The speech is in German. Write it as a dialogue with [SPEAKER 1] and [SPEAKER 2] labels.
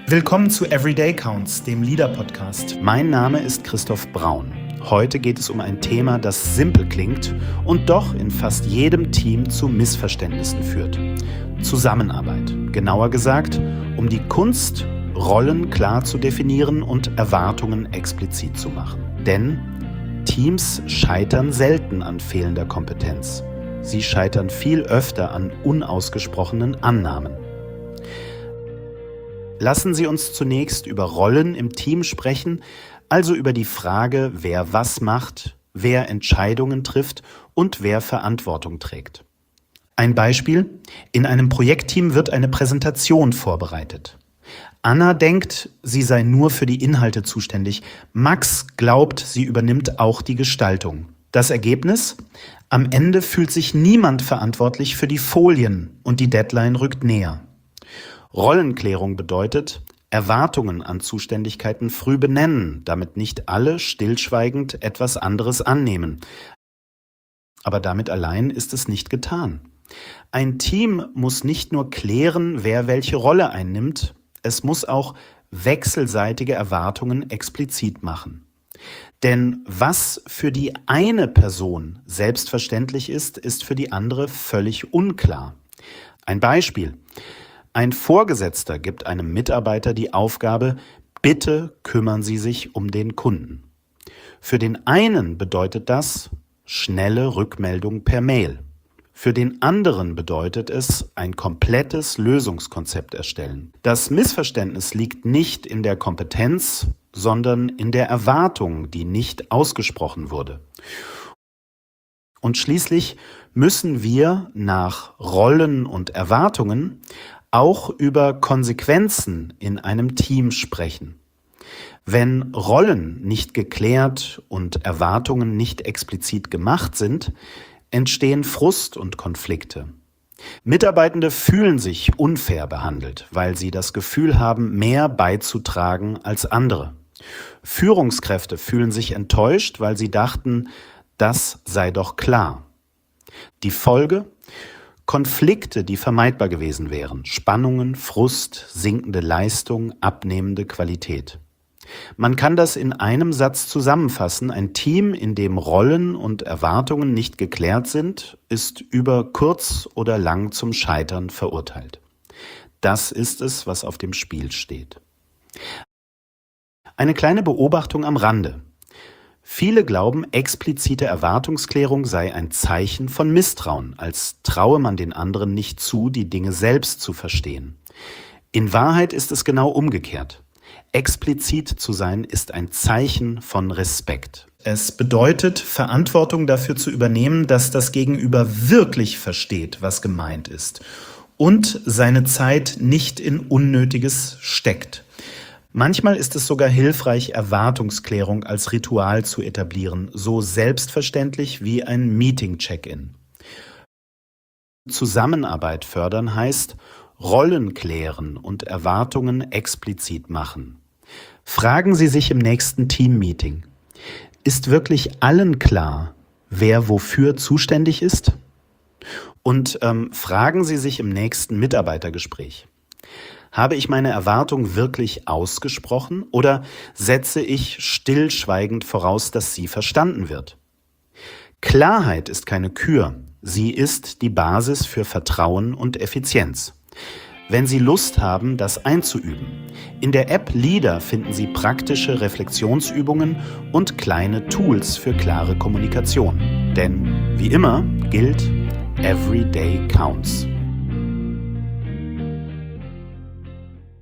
[SPEAKER 1] Willkommen zu Everyday Counts, dem Leader-Podcast.
[SPEAKER 2] Mein Name ist Christoph Braun. Heute geht es um ein Thema, das simpel klingt und doch in fast jedem Team zu Missverständnissen führt. Zusammenarbeit. Genauer gesagt, um die Kunst, Rollen klar zu definieren und Erwartungen explizit zu machen. Denn Teams scheitern selten an fehlender Kompetenz. Sie scheitern viel öfter an unausgesprochenen Annahmen. Lassen Sie uns zunächst über Rollen im Team sprechen, also über die Frage, wer was macht, wer Entscheidungen trifft und wer Verantwortung trägt. Ein Beispiel: In einem Projektteam wird eine Präsentation vorbereitet. Anna denkt, sie sei nur für die Inhalte zuständig. Max glaubt, sie übernimmt auch die Gestaltung. Das Ergebnis? Am Ende fühlt sich niemand verantwortlich für die Folien und die Deadline rückt näher. Rollenklärung bedeutet, Erwartungen an Zuständigkeiten früh benennen, damit nicht alle stillschweigend etwas anderes annehmen. Aber damit allein ist es nicht getan. Ein Team muss nicht nur klären, wer welche Rolle einnimmt, es muss auch wechselseitige Erwartungen explizit machen. Denn was für die eine Person selbstverständlich ist, ist für die andere völlig unklar. Ein Beispiel: Ein Vorgesetzter gibt einem Mitarbeiter die Aufgabe, bitte kümmern Sie sich um den Kunden. Für den einen bedeutet das schnelle Rückmeldung per Mail. Für den anderen bedeutet es ein komplettes Lösungskonzept erstellen. Das Missverständnis liegt nicht in der Kompetenz, sondern in der Erwartung, die nicht ausgesprochen wurde. Und schließlich müssen wir nach Rollen und Erwartungen auch über Konsequenzen in einem Team sprechen. Wenn Rollen nicht geklärt und Erwartungen nicht explizit gemacht sind, entstehen Frust und Konflikte. Mitarbeitende fühlen sich unfair behandelt, weil sie das Gefühl haben, mehr beizutragen als andere. Führungskräfte fühlen sich enttäuscht, weil sie dachten, das sei doch klar. Die Folge? Konflikte, die vermeidbar gewesen wären. Spannungen, Frust, sinkende Leistung, abnehmende Qualität. Man kann das in einem Satz zusammenfassen: Ein Team, in dem Rollen und Erwartungen nicht geklärt sind, ist über kurz oder lang zum Scheitern verurteilt. Das ist es, was auf dem Spiel steht. Eine kleine Beobachtung am Rande. Viele glauben, explizite Erwartungsklärung sei ein Zeichen von Misstrauen, als traue man den anderen nicht zu, die Dinge selbst zu verstehen. In Wahrheit ist es genau umgekehrt. Explizit zu sein ist ein Zeichen von Respekt.
[SPEAKER 1] Es bedeutet, Verantwortung dafür zu übernehmen, dass das Gegenüber wirklich versteht, was gemeint ist und seine Zeit nicht in Unnötiges steckt. Manchmal ist es sogar hilfreich, Erwartungsklärung als Ritual zu etablieren, so selbstverständlich wie ein Meeting-Check-in. Zusammenarbeit fördern heißt Rollen klären und Erwartungen explizit machen. Fragen Sie sich im nächsten Team-Meeting: Ist wirklich allen klar, wer wofür zuständig ist? Und fragen Sie sich im nächsten Mitarbeitergespräch: Habe ich meine Erwartung wirklich ausgesprochen oder setze ich stillschweigend voraus, dass sie verstanden wird? Klarheit ist keine Kür, sie ist die Basis für Vertrauen und Effizienz. Wenn Sie Lust haben, das einzuüben, in der App Leader finden Sie praktische Reflexionsübungen und kleine Tools für klare Kommunikation. Denn wie immer gilt, Every Day counts.